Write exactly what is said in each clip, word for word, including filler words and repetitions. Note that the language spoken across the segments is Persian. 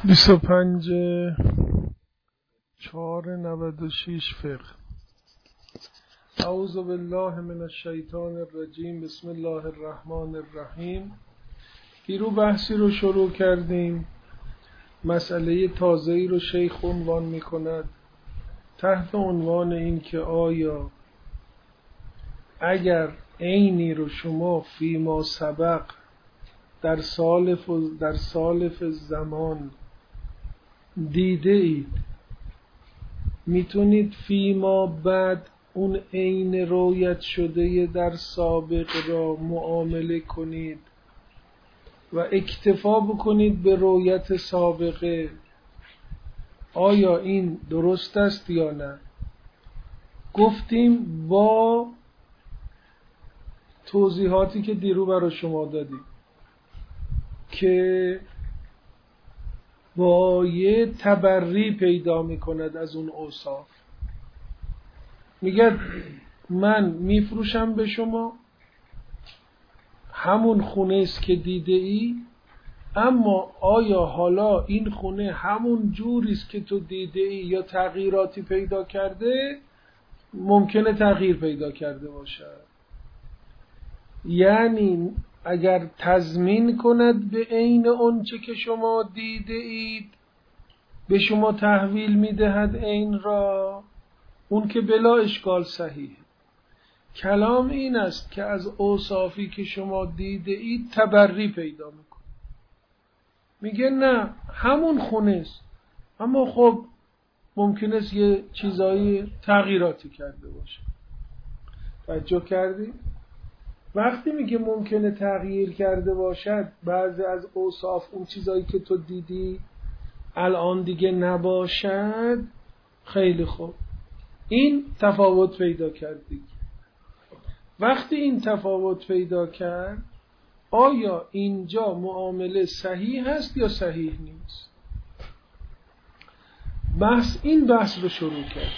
بیست و پنج چهار نود و شش فقه. اعوذ بالله من الشیطان الرجیم. بسم الله الرحمن الرحیم. دیرو بحثی رو شروع کردیم. مسئله تازه‌ای رو شیخ عنوان می کند تحت عنوان این که آیا اگر عینی رو شما فیما سبق در سالف در سالف زمان دیده اید، میتونید فیما بعد اون عین رویت شده در سابق را معامله کنید و اکتفا بکنید به رویت سابقه. آیا این درست است یا نه؟ گفتیم با توضیحاتی که دیرو برای شما دادیم که با یه تبری پیدا میکند از اون اوصاف. میگه من میفروشم به شما همون خونه است که دیده ای، اما آیا حالا این خونه همون جوری است که تو دیده ای یا تغییراتی پیدا کرده؟ ممکنه تغییر پیدا کرده باشد. یعنی اگر تضمین کند به عین اونچه که شما دیده اید به شما تحویل میدهد عین را، اون که بلا اشکال صحیح. کلام این است که از اوصافی که شما دیده اید تبری پیدا میکنه. میگه نه همون خونه است، اما خب ممکن است یه چیزایی تغییراتی کرده باشه. توجه کردی؟ وقتی میگه ممکنه تغییر کرده باشد بعضی از اوصاف اون چیزایی که تو دیدی الان دیگه نباشد، خیلی خوب، این تفاوت پیدا کردی. وقتی این تفاوت پیدا کرد آیا اینجا معامله صحیح هست یا صحیح نیست؟ بحث این بحث رو شروع کرد.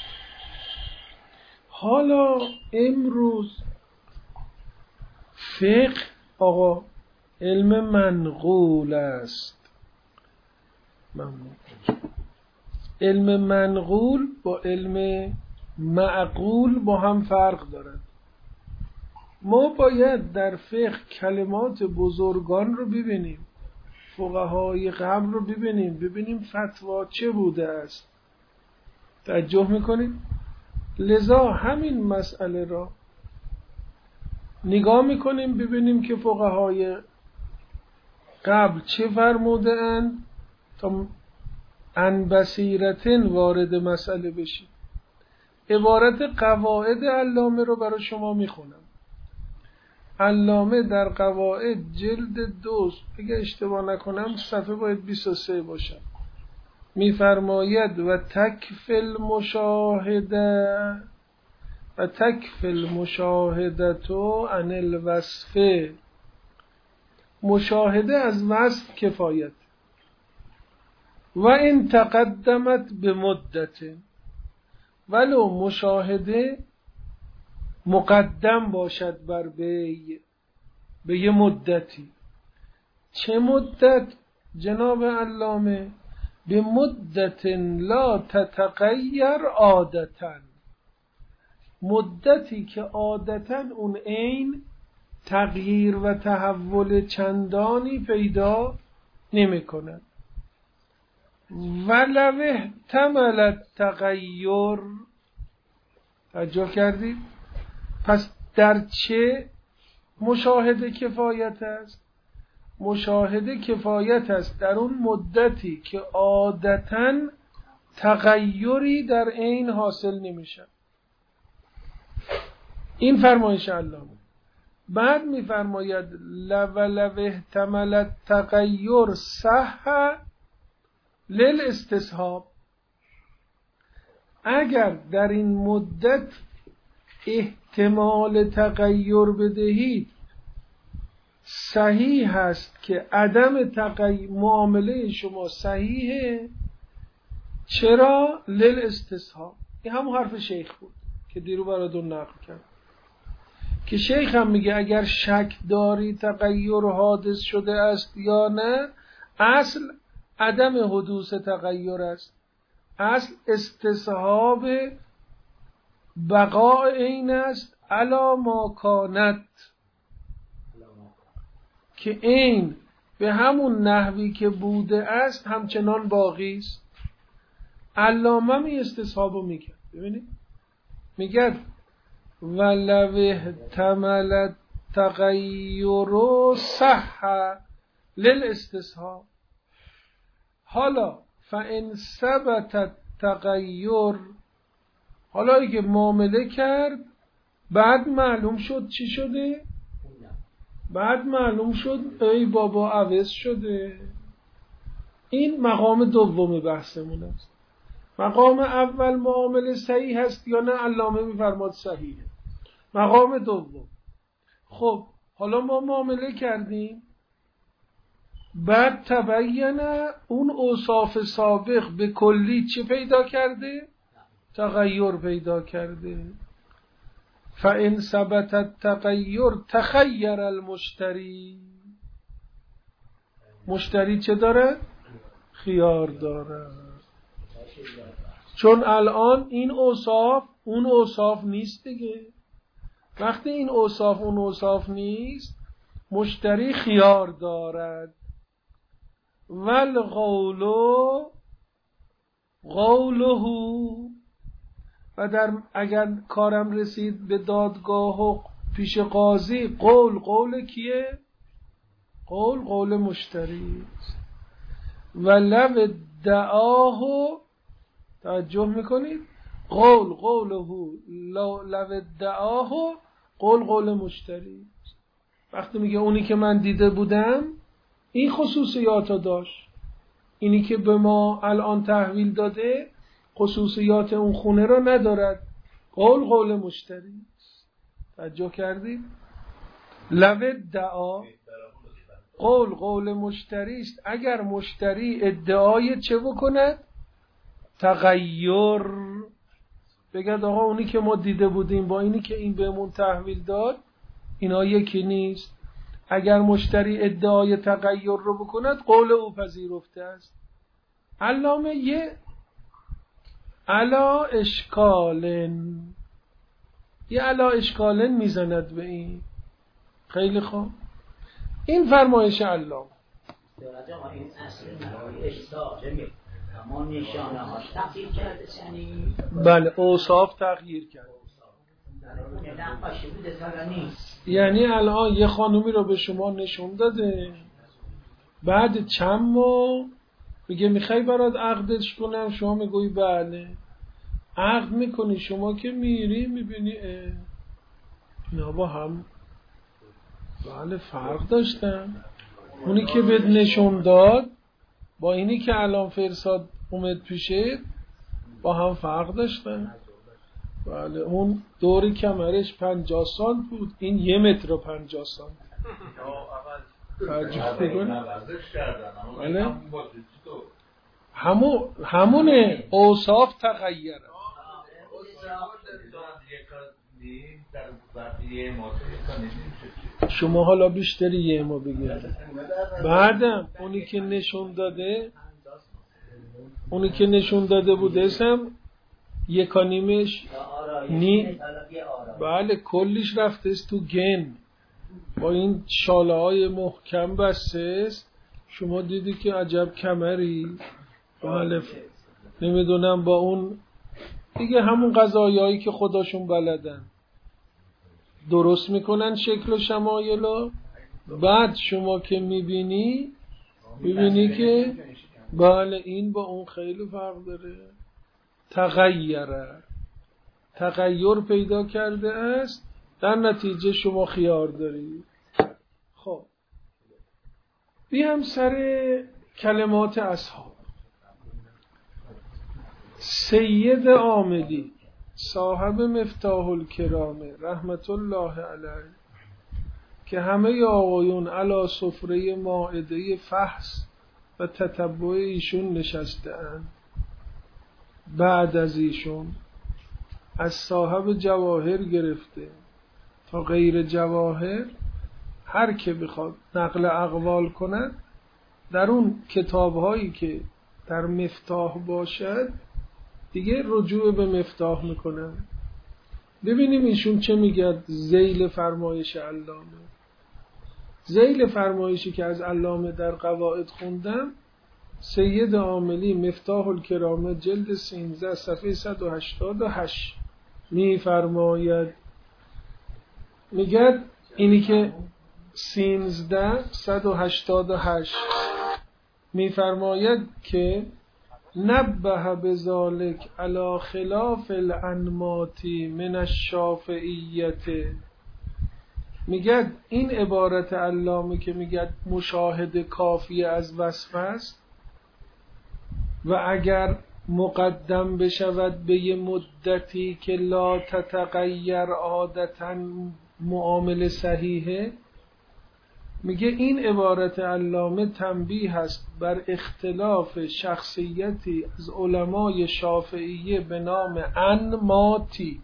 حالا امروز فقه آقا علم منقول است. ممنون. علم منقول با علم معقول با هم فرق دارد. ما باید در فقه کلمات بزرگان رو ببینیم، فقهای قبل رو ببینیم، ببینیم فتوا چه بوده است. توجه میکنید؟ لذا همین مسئله را نگاه میکنیم ببینیم که فقهای قبل چه فرموده اند تا عن بصیرتن وارد مسئله بشیم. عبارت قواعد علامه رو برای شما میخونم. علامه در قواعد جلد دو، اگه اشتباه نکنم صفحه باید بیست و سه باشه، میفرماید و تکفل مشاهده و تکفل مشاهدتو عن الوصف. مشاهده از وصف کفایت. و این تقدمت به مدت، ولو مشاهده مقدم باشد بر بی به یه مدتی. چه مدت جناب علامه؟ به مدت لا تتغیر عادتاً، مدتی که عادتاً اون عین تغییر و تحول چندانی پیدا نمی کند. ولو احتمل تغییر. توجه کردید؟ پس در چه مشاهده کفایت است؟ مشاهده کفایت است در اون مدتی که عادتاً تغییری در عین حاصل نمیشه. این فرمایش علامه. بعد میفرماید ولو احتمل تغییر صح للاستصحاب. اگر در این مدت احتمال تغییر بدهید صحیح هست که عدم تغییر معامله شما صحیحه. چرا؟ للاستصحاب. این همون حرف شیخ بود که دیرو براتون نقل کرد که شیخ هم میگه اگر شک داری تغییر حادث شده است یا نه، اصل عدم حدوث تغییر است. اصل استصحاب بقاء عین است علی ما کانت، که عین به همون نحوی که بوده است همچنان باقی است. علامه می استصحابو میگه. ببینید میگه ولو احتمل تغییر صح للاستصحاب. حالا فان ثبت تغییر، حالا اگه معامله کرد بعد معلوم شد چی شده؟ بعد معلوم شد ای بابا عوض شده. این مقام دوم بحثمون است. مقام اول معامله صحیح هست یا نه؟ علامه میفرماد صحیحه. مقام دوم، خب حالا ما معامله کردیم، بعد تبینه اون اوصاف سابق به کلی چه پیدا کرده؟ تغییر پیدا کرده. فإن ثبت التغییر تخیر المشتری. مشتری چه داره؟ خیار داره. چون الان این اوصاف اون اوصاف نیست دیگه. وقتی این اوصاف اون اوصاف نیست، مشتری خیار دارد. والقول قوله، و در اگر کارم رسید به دادگاه و پیش قاضی، قول قول کیه؟ قول قول مشتری. و لو ادعاه، توجه میکنید، قول قوله لو ادعاه قول قول مشتری. وقتی میگه اونی که من دیده بودم این خصوصیاتو داشت، اینی که به ما الان تحویل داده خصوصیات اون خونه رو ندارد، قول قول مشتری. توجه کردید؟ لو ادعا قول قول مشتری است اگر مشتری ادعای چه بکند؟ تغییر. بگد آقا اونی که ما دیده بودیم با اینی که این بهمون تحویل داد اینا یکی نیست. اگر مشتری ادعای تغییر رو بکند قول او پذیرفته است. علامه یه علا اشکالن، یه علا اشکالن میزند به این. خیلی خوب، این فرمایش علامه. این اصل نهایش ساقه اما نشانه هاش تغییر کرده. یعنی بله اوصاف تغییر کرده. یعنی الان یه خانومی رو به شما نشون داده، بعد چند ماه میگه میخوای برات عقدش کنم، شما میگوی بله، عقد میکنی، شما که میری میبینی اینا با هم بله فرق داشتن. اونی که بهت نشون داد با اینی که الان فرساد اومد پیشه با هم فرق داشتن. بله اون دوری کمرش پنجاه سانت بود، این یه متر و پنجاه سانت. بله همون همونه اوصاف تغییره. شما حالا بیشتری یه ما بگیرید. بعدم اونی که نشون داده اونی که نشون داده بود اسم یکانیمش نی، بله کلیش رفته است تو گن، با این شاله های محکم بسته است. شما دیدی که عجب کمری. بله نمیدونم با اون دیگه همون قضایایی که خداشون بلدن درست میکنن شکل و شمایل. بعد شما که میبینی میبینی که بله این با اون خیلی فرق داره. تغییره، تغییر پیدا کرده است، در نتیجه شما خیار دارید. خب بیام سر کلمات اصحاب. سید آمدی صاحب مفتاح الکرامه رحمت الله علیه که همه آقایون علی سفره مائده فحص و تتبع ایشون نشسته اند، بعد از ایشون از صاحب جواهر گرفته تا غیر جواهر هر که بخواد نقل اقوال کند در اون کتاب هایی که در مفتاح باشد دیگه رجوع به مفتاح میکنن. ببینیم ایشون چه میگه ذیل فرمایش علامه. ذیل فرمایشی که از علامه در قواعد خوندم، سید عاملی مفتاح الکرامه جلد سیزده صفحه صد و هشتاد و هشت میفرماید، میگه اینی که سیزده صد و هشتاد و هشت میفرماید که نبه بذالک علی خلاف الانماتی من الشافعیت. میگه این عبارت علامه که میگه مشاهده کافی از وصف است و اگر مقدم بشود به یه مدتی که لا تتغیر عادتا معامله صحیحه، میگه این عبارت علامه تنبیه هست بر اختلاف شخصیتی از علمای شافعیه به نام انماتی.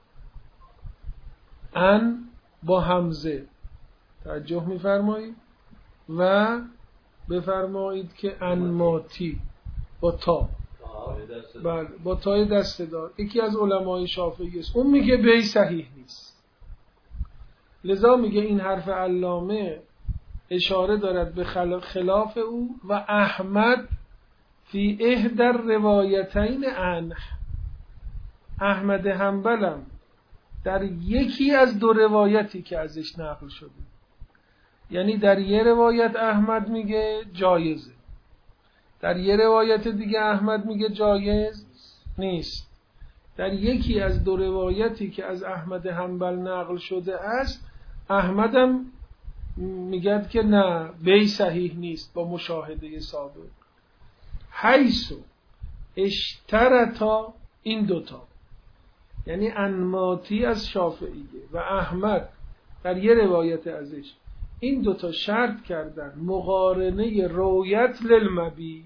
ان با همزه توجه میفرمایید و بفرمایید که انماتی با تا، بله با تای دسته دار، یکی از علمای شافعی است. اون میگه بی صحیح نیست. لذا میگه این حرف علامه اشاره دارد به خلاف او و احمد فی احدر روایتین عنه. احمد حنبلم در یکی از دو روایتی که ازش نقل شده، یعنی در یه روایت احمد میگه جایزه، در یه روایت دیگه احمد میگه جایز نیست. در یکی از دو روایتی که از احمد حنبل نقل شده است، احمدم میگه که نه بی صحیح نیست با مشاهده سابق. حیث اشترطا، این دوتا یعنی انماتی از شافعیه و احمد در یه روایت ازش، این دوتا شرط کردن مقارنه رویت للمبی،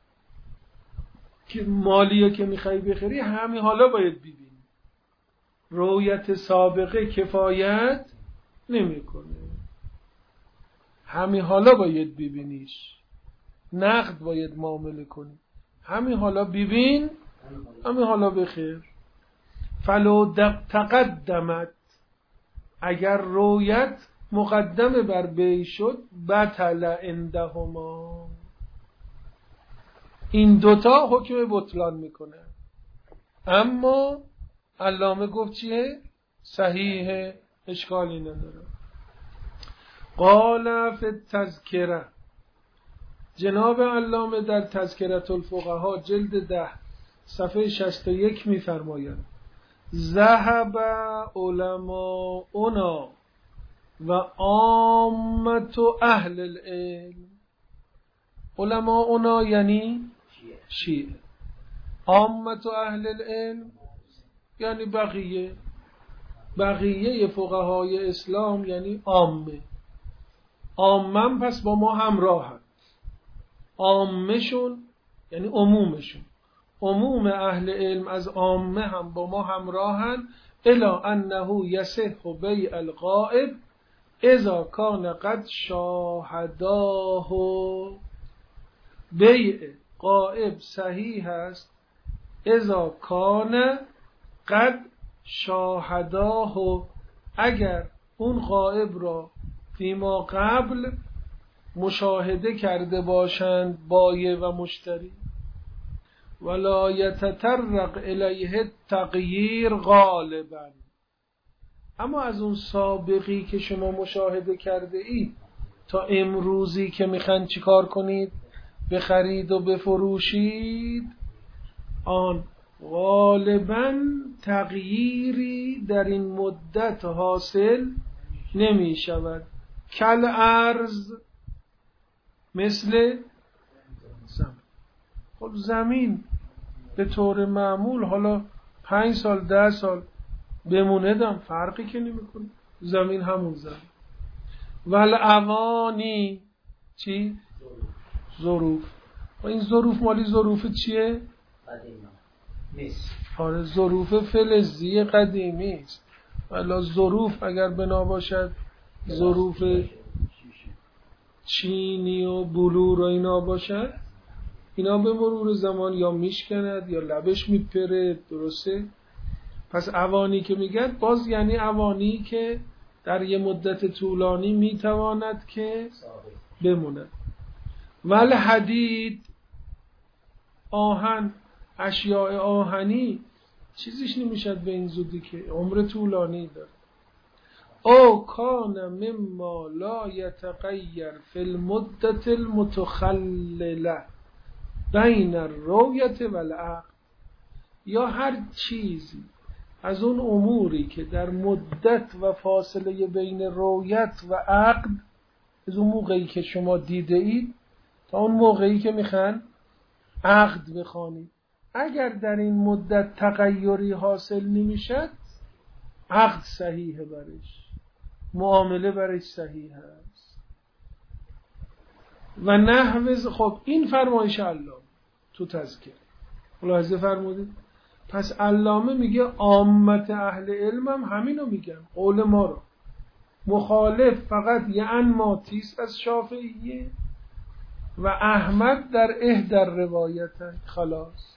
که مالیه که میخوای بخری همین حالا باید ببینی، رویت سابقه کفایت نمیکنه، همین حالا باید ببینیش، نقد باید معامله کنی، همین حالا ببین همین حالا بخیر. فلو تقدمت، اگر رویت مقدم بر بی شد بطل عندهما، این دوتا حکم بطلان میکنه. اما علامه گفت چیه؟ صحیحه، اشکالی نداره. قال فی التذکره، جناب علامه در تذکرة الفقها جلد ده صفحه شصت و یک میفرماید ذهب علماؤنا و عامة اهل العلم. علماؤنا یعنی شیعه، عامة اهل العلم یعنی بقیه، بقیه فقهای اسلام یعنی عامه. عامه پس با ما همراهند، عامهشون یعنی عمومشون، عموم اهل علم از عامه هم با ما همراهند. الا انه یصح بیع الغائب اذا کان قد شاهداه، بیع غائب صحیح است اذا کان قد شاهداه، اگر اون غائب را فیما قبل مشاهده کرده باشند بایع و مشتری. ولا یتطرق الیه التغییر غالبا، اما از اون سابقی که شما مشاهده کرده اید تا امروزی که میخواین چیکار کنید؟ بخرید و بفروشید، آن غالبا تغییری در این مدت حاصل نمی شود. کل ارز، مثل زمین. خب زمین به طور معمول حالا پنج سال ده سال بمونه دم فرقی که نمی کنه، زمین همون زمین. ول اوانی چی؟ ظروف. و این ظروف مالی ظروف چیه؟ قدیمی. آره ظروف فلزی قدیمی است. ولی ظروف اگر بنا باشد ظروف چینی و بلور و اینا باشد، اینا به مرور زمان یا میشکند یا لبش میپره. درسته؟ پس اوانی که میگن باز یعنی اوانی که در یه مدت طولانی میتواند که بموند. ول حدید، آهن، اشیاء آهنی چیزیش نمیشد به این زودی که عمر طولانی داره. او کان مما لا یتغیر فی المدت المتخلله بین الرؤیت والعقد، یا هر چیزی از اون اموری که در مدت و فاصله بین رؤیت و عقد، از اون موقعی که شما دیده اید تا اون موقعی که میخوان عقد بخوانید، اگر در این مدت تغییری حاصل نمیشد عقد صحیحه، برش معامله برش صحیح هست. و نحوز، خب این فرمایش علامه تو تذکره ملاحظه فرمودید. پس علامه میگه عامت اهل علم هم همینو میگن، قول ما رو. مخالف فقط یه انماتیست از شافعیه و احمد در احدر روایت خلاص.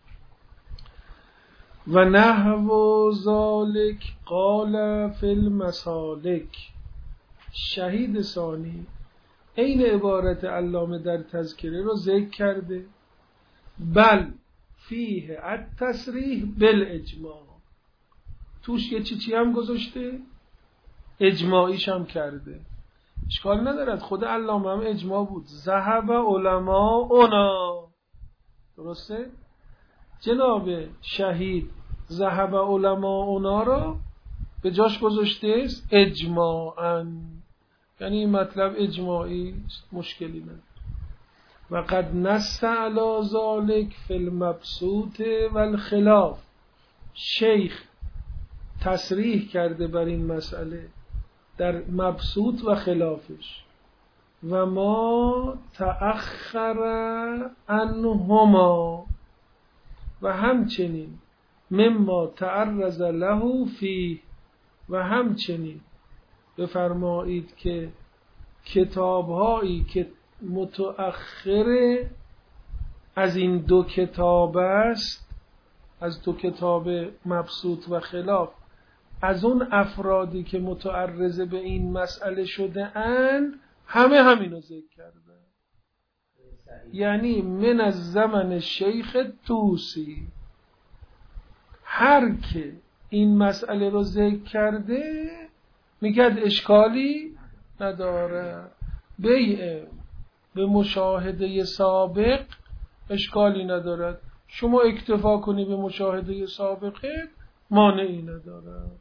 و نحو ذالک قال فی المسالک. شهید ثانی این عبارت علامه در تذکره رو ذکر کرده. بل فیه التصریح بالاجماع، توش یه چی چی هم گذاشته، اجماعیش هم کرده. اشکال ندارد، خود علامه هم اجماع بود. ذهب علماء اونا، درسته؟ جناب شهید ذهب علماء اونا رو به جاش گذاشته است اجماعاً، یعنی این مطلب اجماعی مشکلی نداره. و قد نص علی ذلک فی المبسوط والخلاف، شیخ تصریح کرده بر این مسئله در مبسوط و خلافش. و ما تأخر عنهما، و همچنین مما تعرض له فی، و همچنین بفرمایید که کتاب‌هایی که متأخر از این دو کتاب است، از دو کتاب مبسوط و خلاف، از اون افرادی که متعرض به این مسئله شده اند همه همینو ذکر کردن. یعنی من از زمن شیخ توسی، هر که این مسئله رو ذکر کرده میگه اشکالی نداره. بیع به مشاهده سابق اشکالی ندارد، شما اکتفا کنی به مشاهده سابقه مانعی ندارد.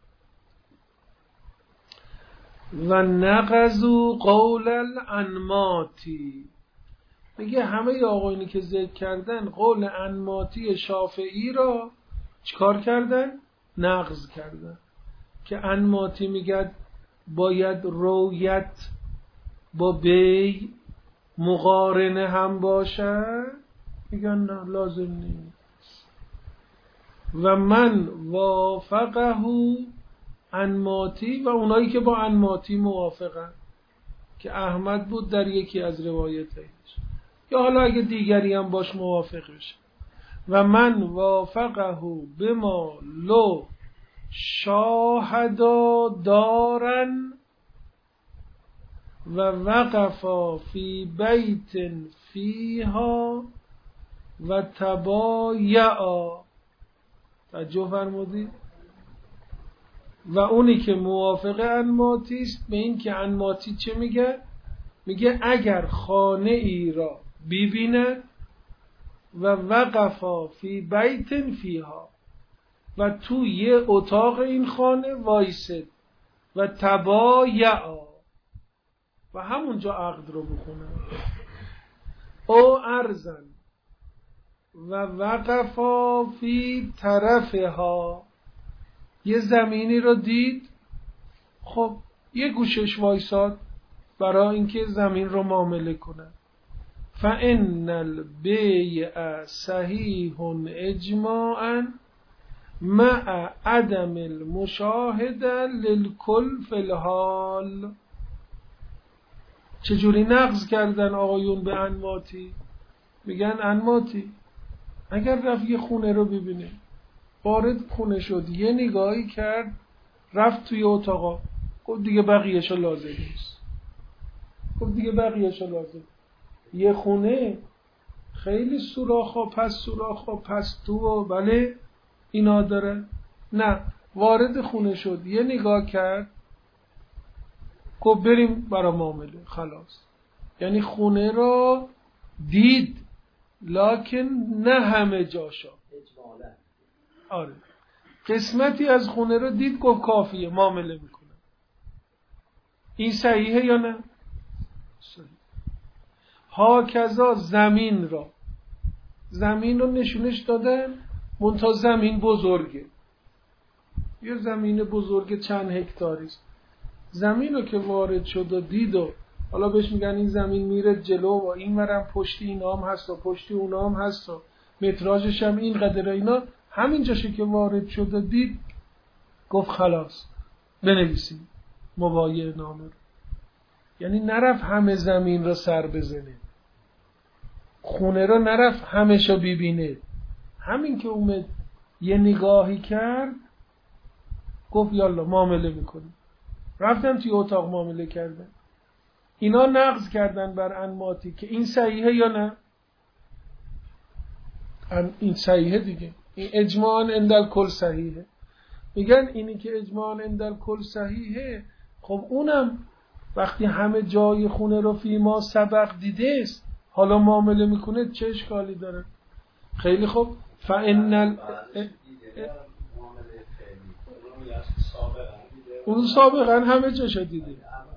و نقضوا قول الانماتی، میگه همه آقایونی که ذکر کردن قول انماتی شافعی را چیکار کردن؟ نقض کردن. که انماتی میگه باید رویت با بی مقارنه هم باشه، میگن نه لازم نیست. و من وافقه انماتی، و اونایی که با انماتی موافقن که احمد بود در یکی از روایتش، یا حالا اگه دیگری هم باش موافق بشه. و من وافقه بما لو شاهدا دارن و وقفا فی بیت فیها و تبایعا. توجه فرمودید؟ و اونی که موافق انماتی است به این که انماتی چه میگه؟ میگه اگر خانه ای را ببیند و وقفا فی بیت فیها، و تو یه اتاق این خانه وایسد و تبایعا، و همونجا عقد رو بخونه، او ارزن و وقفا فی طرفها، یه زمینی رو دید، خب یه گوشش وایساد برای اینکه زمین رو معامله کنه. فإن البیع صحیح اجماعا مع عدم المشاهده للکل فی الحال. چجوری نقض کردن آقایون به انماطی؟ میگن انماطی اگر رفت یه خونه رو ببینه، وارد خونه شد، یه نگاهی کرد، رفت توی اتاقا، گفت دیگه بقیه‌شو لازم نیست، گفت دیگه بقیه‌شو لازم. یه خونه خیلی سوراخا پس سوراخا پس تو و بله اینا داره، نه، وارد خونه شد، یه نگاه کرد، گفت بریم برای معامله، خلاص. یعنی خونه را دید لکن نه همه جاشا. آره، قسمتی از خونه را دید، گفت کافیه، معامله میکنه. این صحیحه یا نه؟ صحیح. ها کذا زمین را، زمین رو نشونش دادن، منتها زمین بزرگه، یه زمین بزرگ چند هکتاریست. زمین رو که وارد شد و دید و حالا بهش میگن این زمین میره جلو و این ورم پشتی اینا هم هست و پشتی اونا هم هست و متراژش هم این قدر، اینا همین جاشه که وارد شد و دید، گفت خلاص بنویسیم مبایع نامه رو. یعنی نرفت همه زمین رو سر بزنه، خونه رو نرفت همه شو ببینه، همین که اومد یه نگاهی کرد، گفت یالا معامله میکنیم. رفتن توی اتاق معامله کردن. اینا نقض کردن بر انماطی که این صحیحه یا نه؟ این صحیحه دیگه، این اجماعاً عندل کل صحیحه. میگن اینی که اجماعاً عندل کل صحیحه، خب اونم وقتی همه جای خونه رو فی ما سبق دیده است، حالا معامله میکنه، چه اشکالی داره؟ خیلی خوب. فإنل اون سابقا همه جاشو دیده.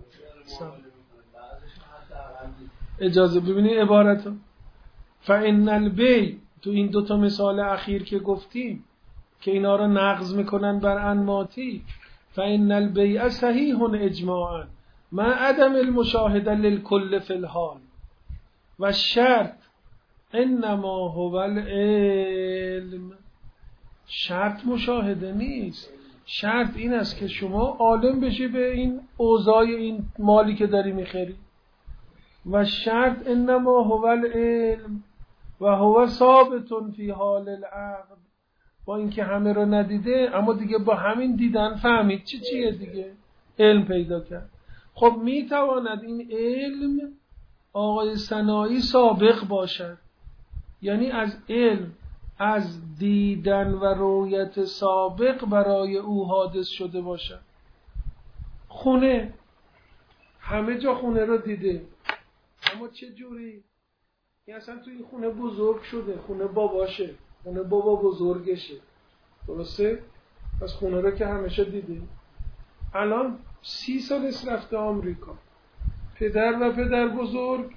اجازه ببینید عبارتو. فإن البیع، تو این دوتا مثال اخیر که گفتیم که اینا رو نقض میکنن بر انماطی، فإن البیع صحیح اجماعا مع عدم المشاهده للکل فی الحال و شرط انما هو العلم. شرط مشاهده نیست، شرط این است که شما عالم بشی به این اوضاع این مالی که داری میخری. و شرط انما هو العلم و هو ثابت فی حال العقد. با اینکه همه رو ندیده، اما دیگه با همین دیدن فهمید چی چیه دیگه، علم پیدا کرد. خب میتواند این علم آقای سنایی سابق باشد، یعنی از علم، از دیدن و رویت سابق برای او حادث شده باشد. خونه، همه جا خونه رو دیده، اما چه جوری؟ این اصلا تو این خونه بزرگ شده، خونه باباشه، خونه بابا بزرگشه، درسته؟ پس خونه رو که همیشه دیده. الان سی سال است رفته آمریکا، پدر و پدر بزرگ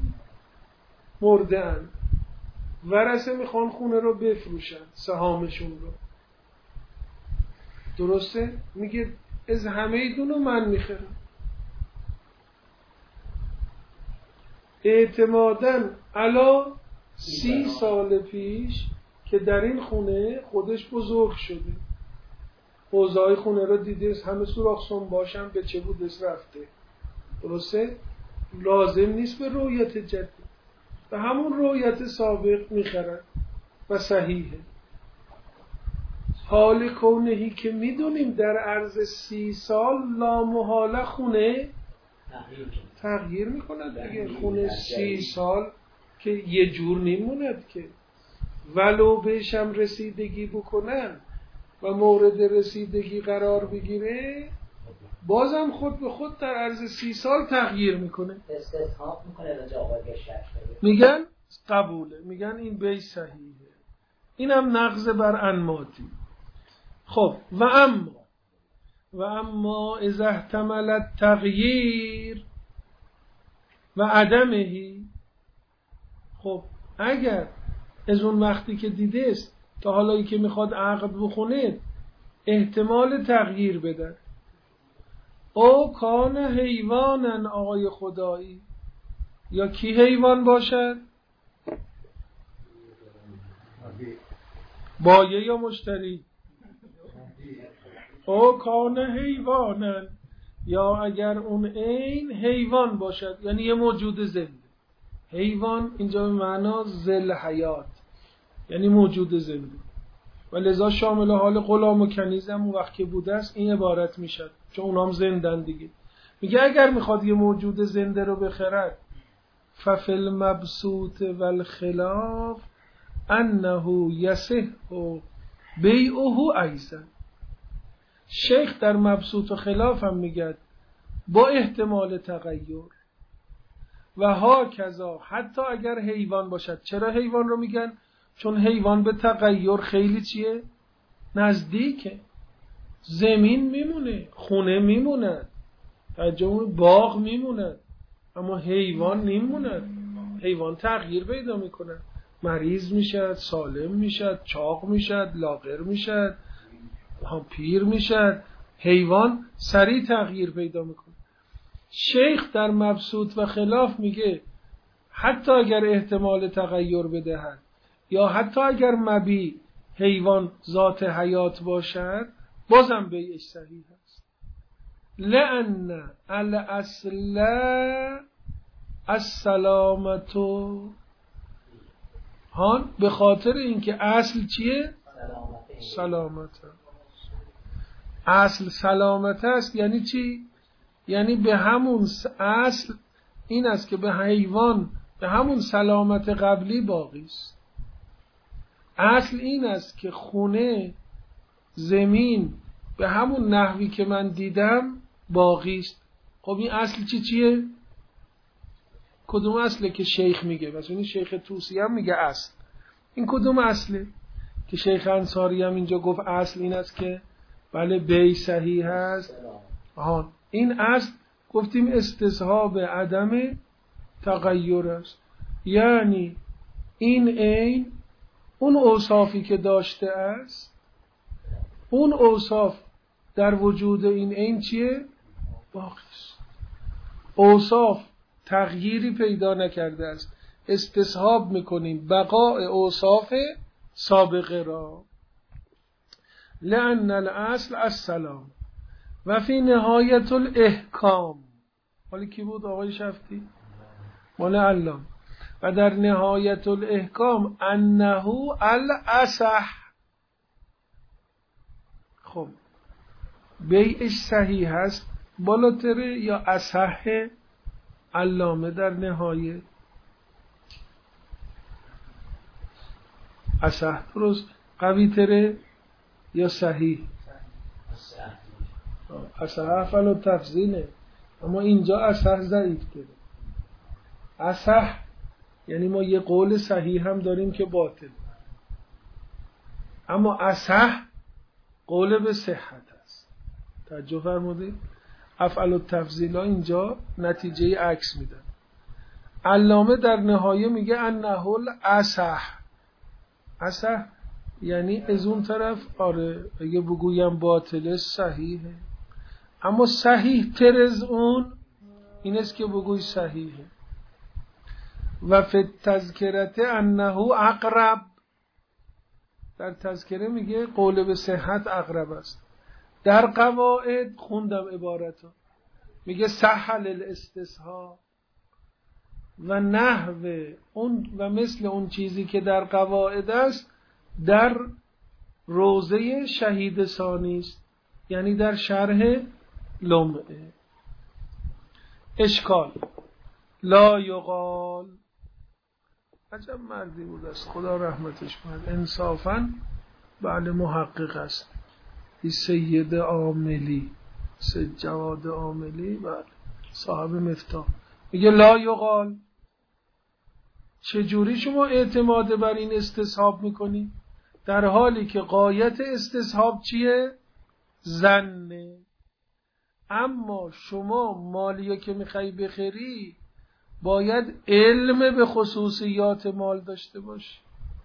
مردن، ورثه میخوان خونه رو بفروشن، سهامشون رو، درسته؟ میگه از همه دونو من میخرم. اعتماداً علا سی سال پیش که در این خونه خودش بزرگ شده، اوضاع خونه رو دیده، همه سوراخ سنباشم به چه بودش رفته، درسته؟ لازم نیست به رویت جدید، به همون رویت سابق میخرن و صحیحه. حال کونهی که میدونیم در عرض سی سال لامحاله خونه تغییر میکند دیگه. خونه سی سال که یه جور نیموند که ولو بهشم رسیدگی بکنن و مورد رسیدگی قرار بگیره، بازم خود به خود در عرض سی سال تغییر میکنه. استثناء میکنه و جوابش شک. میگن قبوله، میگن این بی صحیحه، اینم نقض بر انماطی. خب و اما و اما اذا احتمل التغییر و عدمهی، خب اگر از اون وقتی که دیده است تا حالایی که میخواد عقد بخونه احتمال تغییر بده، او کان حیوانن، آقای خدایی، یا کی حیوان باشد؟ بایع یا مشتری؟ او کان حیوانن، یا اگر اون عین حیوان باشد، یعنی یه موجود زنده. حیوان اینجا به معنا ذل حیات، یعنی موجود زنده، و لذا شامل حال غلام و کنیز هم اون وقت که بوده است این عبارت میشد، چون اونام زندن دیگه. میگه اگر میخواد یه موجود زنده رو بخرد، ففی المبسوط والخلاف انه یصح بیعه ایضا. شیخ در مبسوط و خلاف هم میگه با احتمال تغییر، و ها کذا حتی اگر حیوان باشد. چرا حیوان رو میگن؟ چون حیوان به تغییر خیلی چیه؟ نزدیکه. زمین میمونه، خونه میمونه، تجمع باغ میمونه، اما حیوان نمیمونه. حیوان تغییر پیدا میکنه، مریض میشد، سالم میشد، چاق میشد، لاغر میشد، پیر میشد. حیوان سریع تغییر پیدا میکنه. شیخ در مبسوط و خلاف میگه حتی اگر احتمال تغییر بدهد، یا حتی اگر مبی حیوان ذات حیات باشد، بازم بیعش صحیح است. لأن الاصل السلامت، هان به خاطر اینکه اصل چیه؟ سلامت. اصل سلامت است. یعنی چی؟ یعنی به همون اصل این است که به حیوان به همون سلامت قبلی باقی است. اصل این است که خونه، زمین به همون نحوی که من دیدم باقی است. خب این اصل چی چیه؟ کدوم اصله که شیخ میگه؟ مثلا این شیخ طوسی هم میگه اصل. این کدوم اصله که شیخ انصاری هم اینجا گفت اصل این است که بله بی صحیح هست؟ آها، این اصل گفتیم استصحاب عدم تغییر است. یعنی این عین اون اوصافی که داشته است، اون اوصاف در وجود این عین چیه؟ باقی است. اوصاف تغییری پیدا نکرده است. استصحاب میکنیم بقاء اوصاف سابقه را. لأن الاصل السلام و فی نهایت الاحکام. حالی کی بود آقای شفتی؟ مال علام. و در نهایت الاحکام انه الاصح. خب بیعش صحیح هست بالاتره یا اصح؟ علامه در نهایت اصح درست قوی تره یا صحیح؟ اصح افعل و تفضیله، اما اینجا اصح ضعیف تره. اصح یعنی ما یه قول صحیح هم داریم که باطل، اما اصح قول به صحت است. توجه فرمودید؟ افعل و تفضیل ها اینجا نتیجه عکس میدن. علامه در نهایه میگه انه الاصح. اصح یعنی از اون طرف آره اگه بگویم باطله صحیحه، اما صحیح تر از اون این است که بگوی صحیحه. و فی تذکرته انه اقرب. در تذکره میگه قول به صحت اقرب است. در قواعد خوندم عبارتو، میگه سهل الاستصحاب و نحو اون و مثل اون چیزی که در قواعد است در روضه شهید ثانی است، یعنی در شرح لمعه. اشکال لا یقال. عجب مردی بود است، خدا رحمتش کنه، انصافاً بله محقق است. این سید عاملی، سید جواد عاملی، بله صاحب مفتاح، میگه لا یقال. چجوری شما اعتماد بر این استصحاب میکنی در حالی که غایت استصحاب چیه؟ ظنه. اما شما مالیه که میخوای بخری باید علم به خصوصیات مال داشته باشی.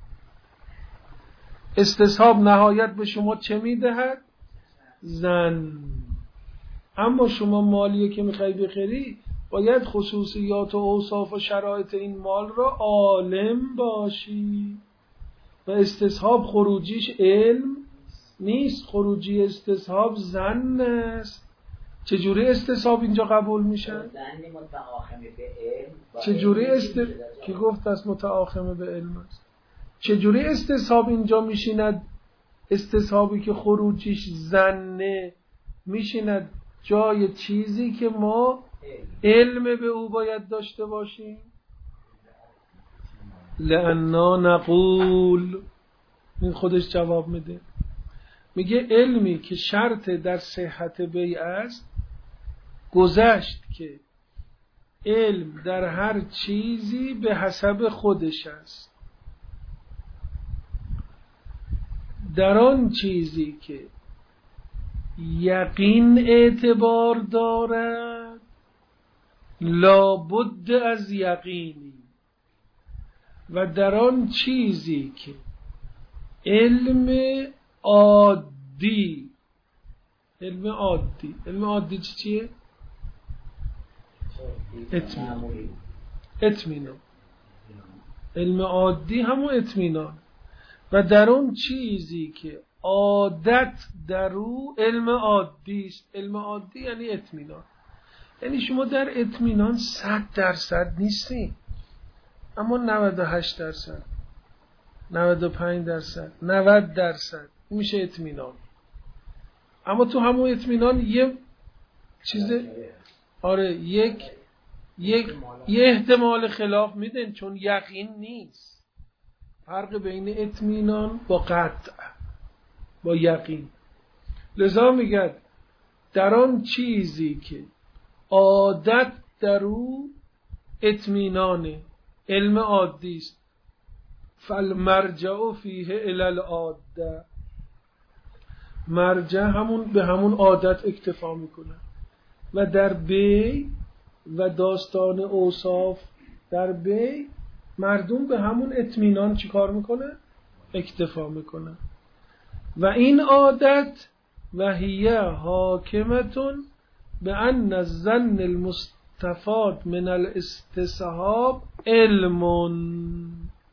استصحاب نهایت به شما چه میدهد؟ ظن. اما شما مالیه که میخوای بخری باید خصوصیات و اوصاف و شرایط این مال را عالم باشی. و استصحاب خروجیش علم نیست، خروجی استصحاب ظن است. چجوری استصحاب اینجا قبول میشن؟ چجوری است که گفت از متآخمه به علم است. چجوری استصحاب اینجا میشیند؟ استصحابی که خروجیش زنه میشیند جای چیزی که ما علم به او باید داشته باشیم. لأننا نقول، این خودش جواب میده، میگه علمی که شرط در صحت بیع است گذشت که علم در هر چیزی به حسب خودش است. در آن چیزی که یقین اعتبار دارد لابد از یقینی، و در آن چیزی که علم عادی، علم عادی علم عادی چیه؟ اطمینان. اطمینان علم عادی همون اطمینان. و در اون چیزی که عادت در او علم عادی است. علم عادی یعنی اطمینان. یعنی شما در اطمینان صد درصد نیستی، اما نود و هشت درصد، نود و پنج درصد، نود درصد میشه اطمینان. اما تو همون اطمینان یه چیز، آره یک یک یه احتمال خلاف میدن، چون یقین نیست. فرق بین اطمینان با قطع با یقین. لذا میگه در آن چیزی که عادت در او اطمینانه، علم عادی است، فالمرجع فیه الی العاده، مرجع همون به همون عادت اکتفا میکنه. و در بی و داستان اوصاف در بی مردم به همون اطمینان چی کار میکنه؟ اکتفا میکنه. و این عادت و هیه حاکمتون به ان الظن المستفاد من الاستصحاب علمون،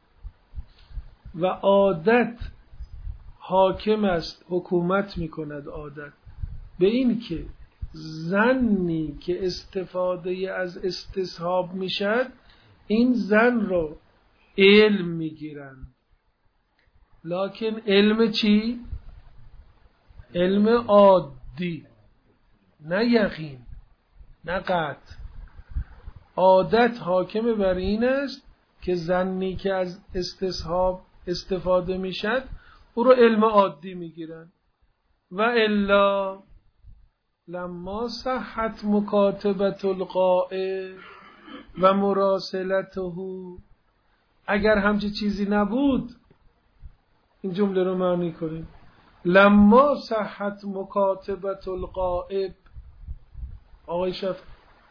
و عادت حاکم است، حکومت میکند عادت به این که ظنی که استفاده از استصحاب میشد این ظن رو علم میگیرند. لکن علم چی؟ علم عادی، نه یقین، نه قطع. عادت حاکم بر این است که ظنی که از استصحاب استفاده میشد او رو علم عادی میگیرن. و الا لما صحت مکاتبت القائل و مراسلته، اگر همچه چیزی نبود، این جمله رو معنی کنیم، لما صحت مکاتبت القائب. آقای شف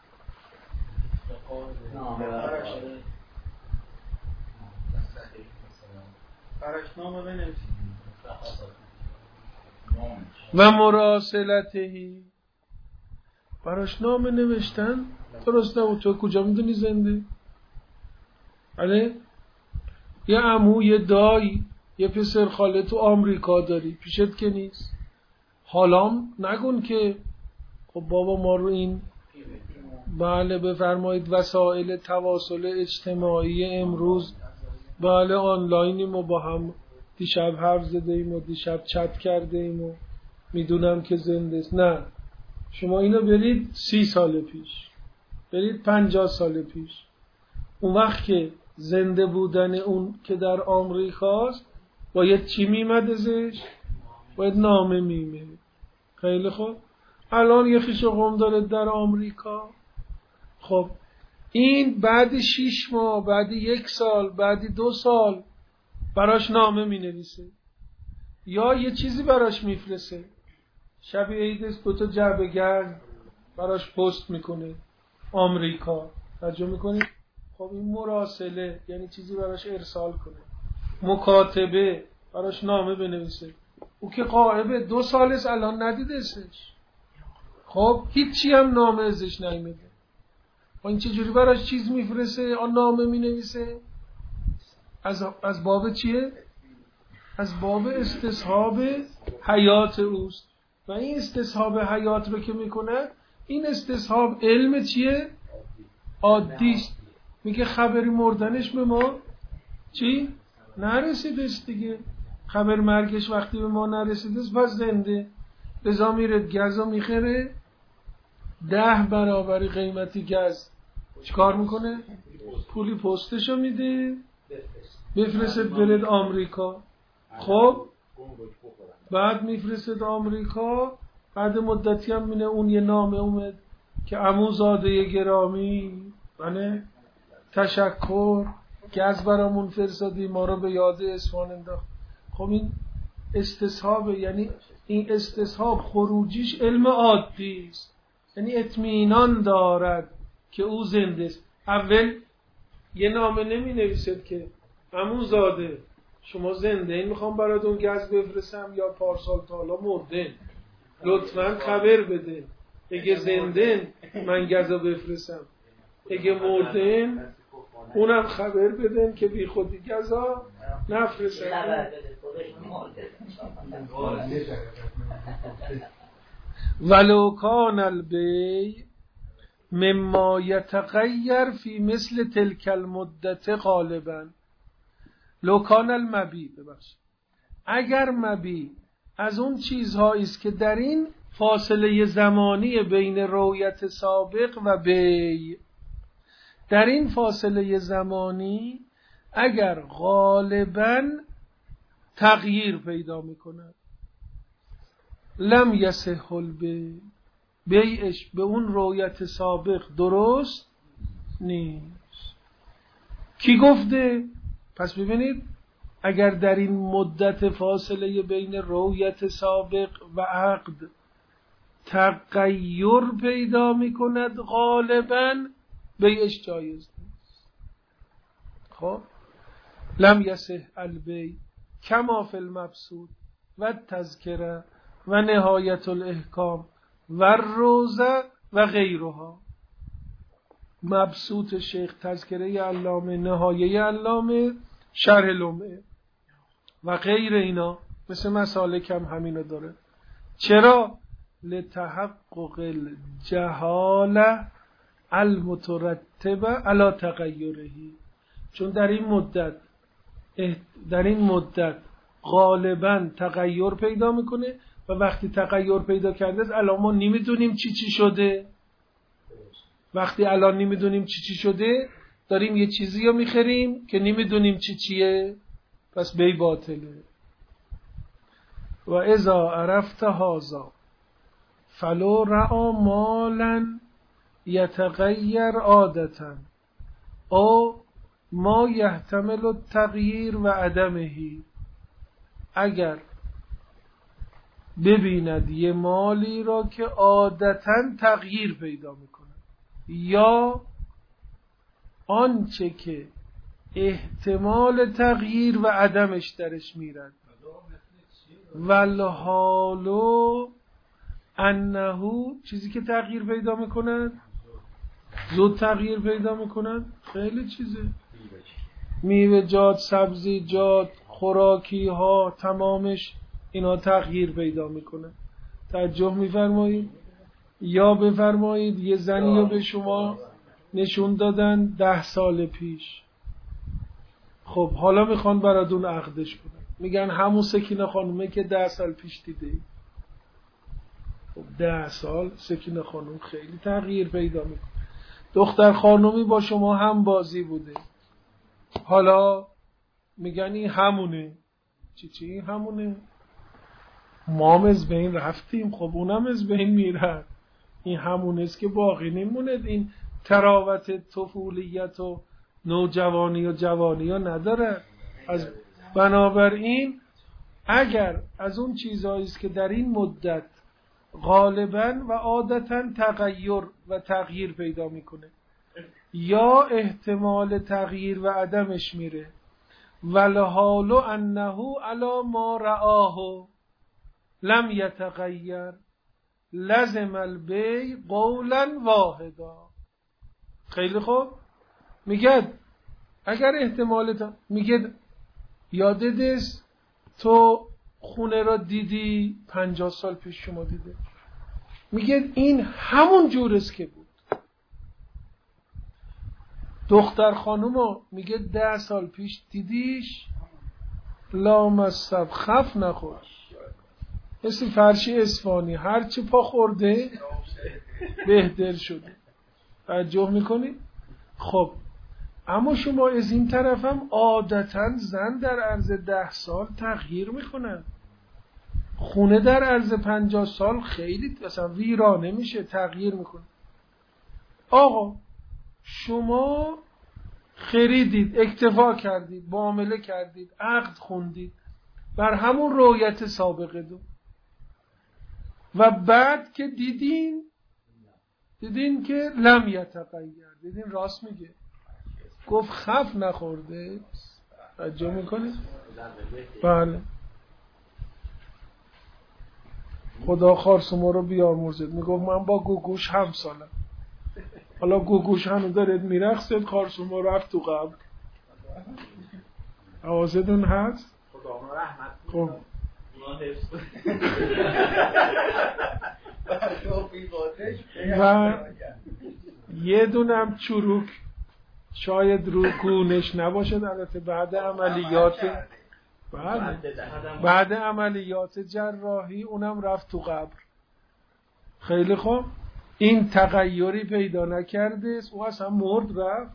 و مراسلتهی، براش نامه نوشتن، درست نبود، تو کجا میدونی زنده؟ آره یه عمو، یه دایی، یه پسر خاله تو آمریکا داری، پیشت که نیست. حالام نگون که خب بابا ما رو این، بله بفرمایید، وسایل تواصل اجتماعی امروز، بله آنلاینیم و با هم دیشب حرف زده ایم و دیشب چت کرده ایم و میدونم که زنده است. نه، شما اینو برید سی سال پیش، برید پنجاه سال پیش، اون وقت که زنده بودن اون که در آمریکاست باید چی میمد ازش؟ باید نامه میمد. خیلی خوب، الان یه خیش قوم داره در آمریکا، خب این بعد شیش ماه، بعد یک سال، بعد دو سال براش نامه می نویسه یا یه چیزی براش میفرسه. شب عید است، دو تا جعبه گرد براش پست میکنه آمریکا، توجه میکنی؟ خب این مراسله یعنی چیزی براش ارسال کنه. مکاتبه، براش نامه بنویسه. او که غایبه، دو سال است الان ندیدهش، خب هیچی هم نامه ازش نیامده. و این چجوری براش چیز میفرسه؟ آن نامه مینویسه از از باب چیه؟ از باب استصحاب حیات اوست. و این استصحاب حیات رو که میکنه این استصحاب علم چیه؟ عادیست. میگه خبری مردنش به ما چی؟ نرسیدش دیگه. خبر مرگش وقتی به ما نرسیدش پس زنده. لذا میره گزو میخره، ده برابری قیمتی گز چیکار میکنه؟ پولی پستشو میده بفرستد برد آمریکا. خب بعد میفرستد آمریکا، بعد مدتی هم مینه اون یه نامه اومد که عموزاده گرامی بله تشکر گز برامون فرستادی، ما رو به یاد اصفهان انداخت. خب این استصحاب، یعنی این استصحاب خروجیش علم عادی است، یعنی اطمینان دارد که او زنده است. اول یه نامه نمی نویسد که عموزاده شما زنده این میخوام براتون گز بفرستم یا پارسال تا حالا مردن، لطفاً خبر بده. اگه زنده من گزو بفرستم، اگه مردن اونم خبر بدن که بی خودی گزا نفرستن. ولو کان البی مما یتغیر فی مثل تلک المدت غالبا. لو کان المبی، ببخشید اگر مبی از اون چیزهایی است که در این فاصله زمانی بین رویت سابق و بی، در این فاصله زمانی اگر غالباً تغییر پیدا میکند، لم یصح البیع، بیعش به اون رویت سابق درست نیست. کی گفته؟ پس ببینید اگر در این مدت فاصله بین رویت سابق و عقد تغییر پیدا میکند غالباً بیعش جایز نیست. خب لم یصح البیع کما فی المبسوط و تذکره و نهایت الاحکام و روزه و غیرها. مبسوط شیخ، تذکره علامه، نهایه علامه، شرح لمعه و غیر اینا مثل مسالک هم همینو داره. چرا؟ لتحقق الجهاله المترتبه علی تغیره، چون در این مدت در این مدت غالبا تغییر پیدا میکنه و وقتی تغییر پیدا کرده الان ما نمیدونیم چی چی شده. وقتی الان نمیدونیم چی چی شده داریم یه چیزی رو میخریم که نمیدونیم چی چیه، پس بی باطله. و اذا عرفت هذا فلو رأى مالا یتغیر عادتا او ما یحتمل التغییر و عدمه، اگر ببیند یه مالی را که عادتا تغییر پیدا میکنه یا آنچه که احتمال تغییر و عدمش درش میرد، والحالو انهو چیزی که تغییر پیدا میکنن زود تغییر پیدا میکنن خیلی چیزه، میوه‌جات، سبزیجات، خوراکی ها تمامش اینا تغییر پیدا میکنن. توجه میفرمایید؟ یا بفرمایید یه زنی رو به شما نشون دادن ده سال پیش، خب حالا میخوان براتون عقدش کنن، میگن همون سکینه خانومه که ده سال پیش دیده. خب ده سال سکینه خانوم خیلی تغییر پیدا میکنه. دختر خانومی با شما هم بازی بوده، حالا میگن این همونه. چی چی این همونه؟ ما هم از بین رفتیم، خب اونم از بین میره، این همونه است که باقی نمونه. این تراوت طفولیت و نوجوانی و جوانی ها نداره. از بنابراین اگر از اون چیزهایی است که در این مدت غالبا و عادتا تغییر و تغییر پیدا میکنه یا احتمال تغییر و عدمش میره، ولحال انه علی ما رآه لم یتغیر لزم البیع قولا واحدا. خیلی خوب، میگه اگر احتمال تا... میگه یادت تو خونه را دیدی پنجاه سال پیش شما دیده، میگه این همون جور است که بود. دختر خانومو میگه ده سال پیش دیدیش لامصب خف نخور، مثل فرشی اصفهانی هرچی پا خورده بهتر شده. توجه میکنی؟ خب اما شما از این طرف هم عادتا زن در عرض ده سال تغییر میکنن، خونه در عرض پنجاه سال خیلی مثلا ویرانه میشه، تغییر میکنه. آقا شما خریدید، اکتفا کردید، معامله کردید، عقد خوندید بر همون رویت سابقه دو و بعد که دیدین دیدین که لم یتغیر، دیدین راست میگه، گفت خف نخورده. توجه میکنید؟ بله. خدا خارسوما رو بیامرزد، میگفت من با گوگوش همسالم، حالا گوگوش هنو دارد میرخصد، خارسوما رفت تو قبر. حواستون هست؟ خدا رحمت خب اونا حفظ و یه دونم چروک شاید رو گونش نباشد، البته بعد عملیات بعد بعد عملیات جراحی اونم رفت تو قبر. خیلی خوب، این تغییری پیدا نکرده، او اصلا مرد رفت.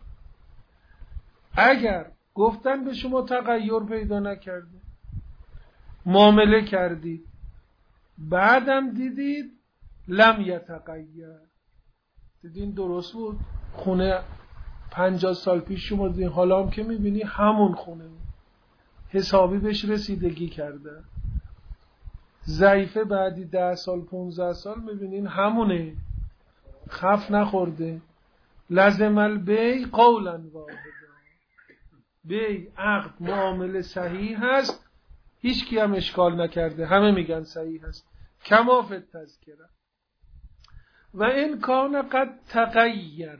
اگر گفتن به شما تغییر پیدا نکرده، معامله کردید بعدم دیدید لم یتغیر، دیدین درست بود، خونه پنجاه سال پیش شما دیدین، حالا هم که میبینی همون خونه حسابی بهش رسیدگی کرده. ضعیفه بعدی ده سال پونزده سال میبینین همونه، خف نخورده. لازم البی قولا واحدا، بی عقد معامله صحیح هست، هیچ کی هم اشکال نکرده، همه میگن صحیح هست. کما فی التذکره و این کان قد تغیر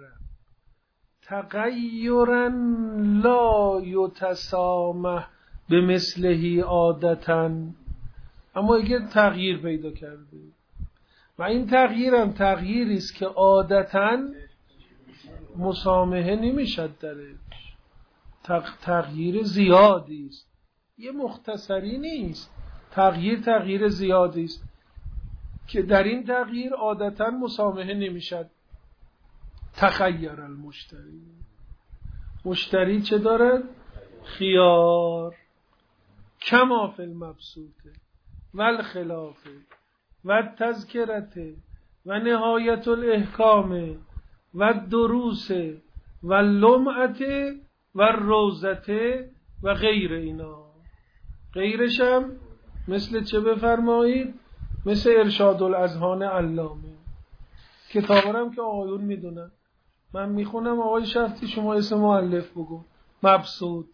تغیرا لا یتسامح به مثله عادتا، اما اگه تغییر پیدا کرده و این تغییر هم تغییری است که عادتا مسامحه نمیشد درش، تغییر زیادی است، یه مختصری نیست، تغییر تغییر زیادی است که در این تغییر عادتا مسامحه نمیشد. تخیر المشتری، مشتری چه دارد؟ خیار. کما فی المبسوطه و الخلافه و التذکرته و نهایت الاحکام و الدروس و اللمعته و الروزته و غیر اینا. غیرشم مثل چه بفرمایید؟ مثل ارشاد الاذهان علامه، کتابارم که آقایون میدونن، من میخونم آقای شفتی شما اسم مؤلف بگو. مبسوط،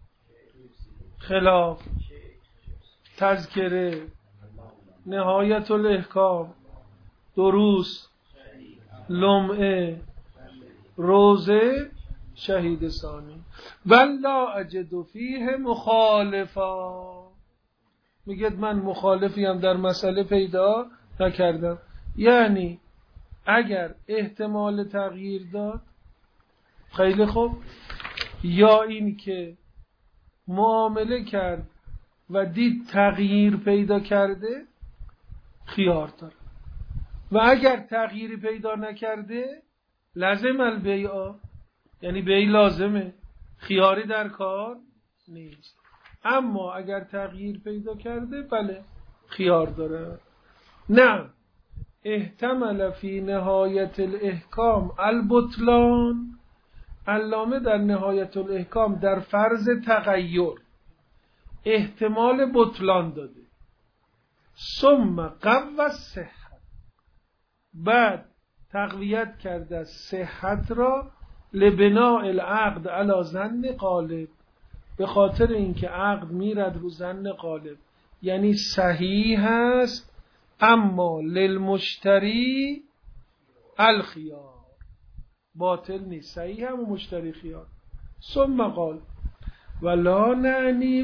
خلاف، تذکره، نهایت الاحکام، دروس، لمعه، روزه، شهید ثانی. ولا اجد فیه مخالفا، میگه من مخالفی هم در مسئله پیدا نکردم. یعنی اگر احتمال تغییر داد خیلی خوب، یا این که معامله کرد و دید تغییر پیدا کرده خیار داره، و اگر تغییری پیدا نکرده لازم البیع، یعنی بیع لازمه، خیاری در کار نیست. اما اگر تغییر پیدا کرده بله خیار داره. نه احتمل فی نهایت الاحکام البطلان، علامه در نهایت الاحکام در فرض تغییر احتمال بطلان داده. ثم قوی صحت، بعد تقویت کرده صحت را لبناء العقد علی ظن غالب، به خاطر اینکه عقد میرد رو ظن غالب، یعنی صحیح هست اما للمشتری الخیار، باطل نیست، صحیح هم مشتری خیار. ثم قال ولا نعنی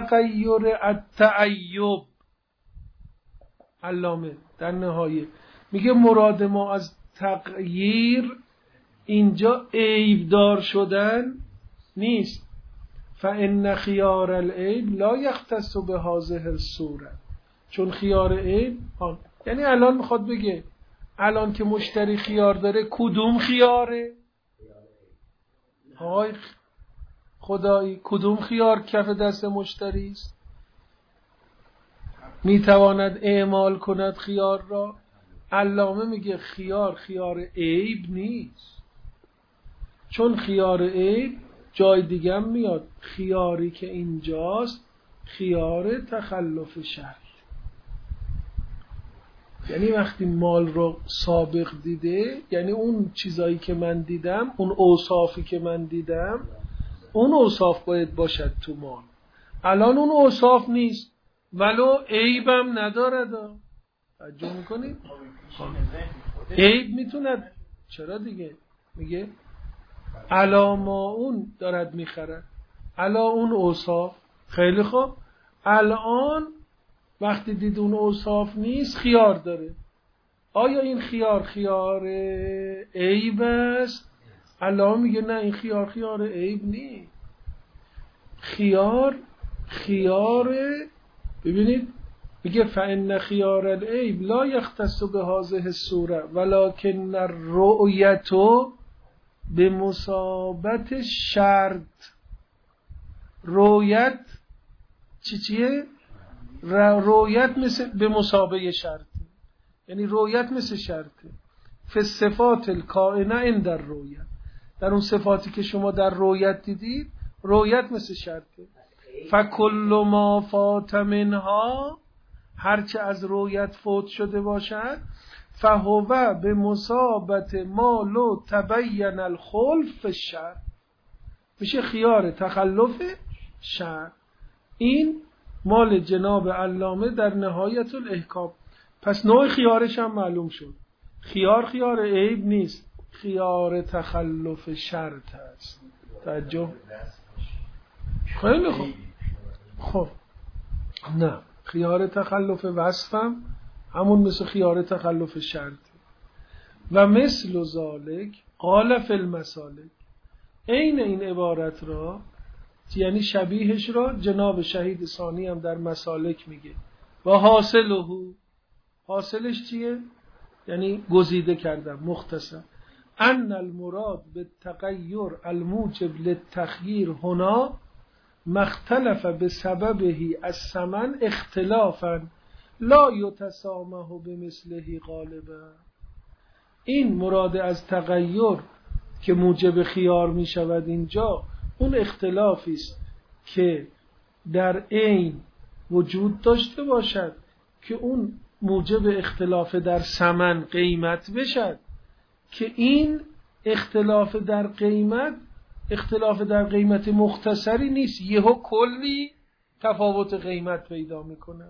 بالتغیر التعیب، علامه در نهایه میگه مراد ما از تغییر اینجا عیبدار شدن نیست. فإن خیار العیب لا یختص بهذه الصورة، چون خیار عیب ها. یعنی الان میخواد بگه الان که مشتری خیار داره کدوم خیاره؟ های خدایی کدوم خیار کف دست مشتری است؟ میتواند اعمال کند خیار را؟ علامه میگه خیار خیار عیب نیست، چون خیار عیب جای دیگه هم میاد. خیاری که اینجاست خیار تخلف شرط، یعنی وقتی مال رو سابق دیده، یعنی اون چیزایی که من دیدم، اون اوصافی که من دیدم، اون اوصاف باید باشد تو مال. الان اون اوصاف نیست ولو عیبم ندارد. توجه میکنید؟ عیب میتوند، چرا دیگه میگه علا ما اون دارد میخرد، علا اون اوصاف. خیلی خوب، الان وقتی دید اون اوصاف نیست خیار داره، آیا این خیار خیار عیب است؟ الله میگه نه، این خیار خیار عیب نیست. خیار خیار ببینید میگه فإن خیار العیب لا یختص بهذه الصورة ولكن الرؤیة بمثابت شرط. رؤیت چی چیه؟ رؤیت مثل به مثابه شرط، یعنی رؤیت مثل شرطه. فی صفات الکائنه عند الرؤیت، در اون صفاتی که شما در رؤیت دیدید رؤیت مثل شرطه. فکل ما فات منها، هرچه از رؤیت فوت شده باشد، فهو به مثابت ما لو تبین الخلف الشرط، میشه خیار تخلف شرط. این مال جناب علامه در نهایت الاحکام. پس نوع خیارش هم معلوم شد، خیار خیار عیب نیست، خیار تخلف شرط است. توجه. خیلی خوب. خب نه، خیار تخلف وصفم همون مثل خیار تخلف شرط. و مثل ذالک قال فی المسالک، عین این عبارت را یعنی شبیهش را جناب شهید ثانی هم در مسالک میگه. و حاصله، حاصلش چیه؟ یعنی گزیده کردم مختصر. ان المراد بالتغیر الموجب للتخییر هنا مختلف بسببه الثمن اختلافا لا یتسامح بمثله غالبا. این مراد از تغییر که موجب خیار می شود اینجا اون اختلافی است که در عین وجود داشته باشد که اون موجب اختلاف در ثمن قیمت بشد، که این اختلاف در قیمت اختلاف در قیمت مختصری نیست، یهو کلی تفاوت قیمت پیدا میکنه.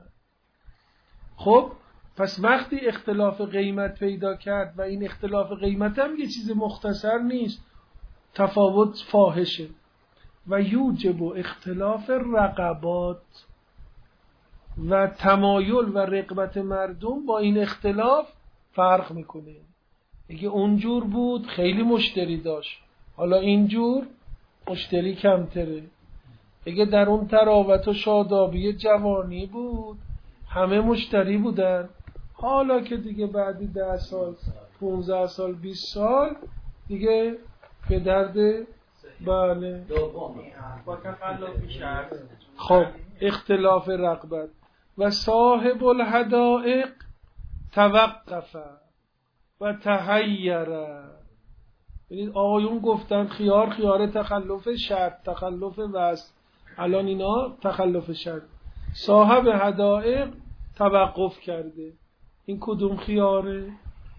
خب پس وقتی اختلاف قیمت پیدا کرد و این اختلاف قیمت هم یه چیز مختصر نیست، تفاوت فاحشه. و یوجب اختلاف رقبات، و تمایل و رغبت مردم با این اختلاف فرق میکنه. اگه اونجور بود خیلی مشتری داشت، حالا اینجور مشتری کمتره. اگه در اون تراوت و شادابی جوانی بود همه مشتری بودن، حالا که دیگه بعدی ده سال پونزده سال بیست سال دیگه به درد بله با تخلف شرط. خب اختلاف رغبت. و صاحب الحدائق توقف و تحیر. ببینید آقایون گفتن خیار خیار تخلف شرط، تخلف وصل، الان اینا تخلف شرط. صاحب حدائق توقف کرده، این کدوم خیاره؟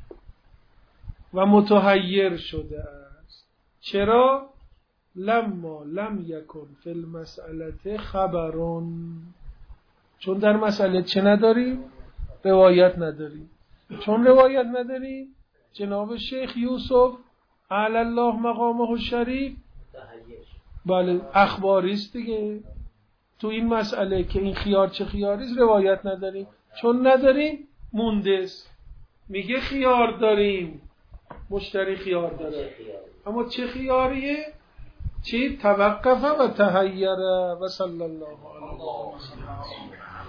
و متحیر شده است. چرا؟ لما لم یکن فی المسئله خبرون، چون در مسئله چه نداریم؟ روایت نداریم. چون روایت نداریم جناب شیخ یوسف علی الله مقامه الشریف بله اخباریست دیگه. تو این مسئله که این خیار چه خیاریست روایت نداریم، چون نداریم موندست. میگه خیار داریم، مشتری خیار داره، چه خیال؟ اما چه خیاریه؟ چی؟ توقف و تحیره. و صلی الله علیه و سلم.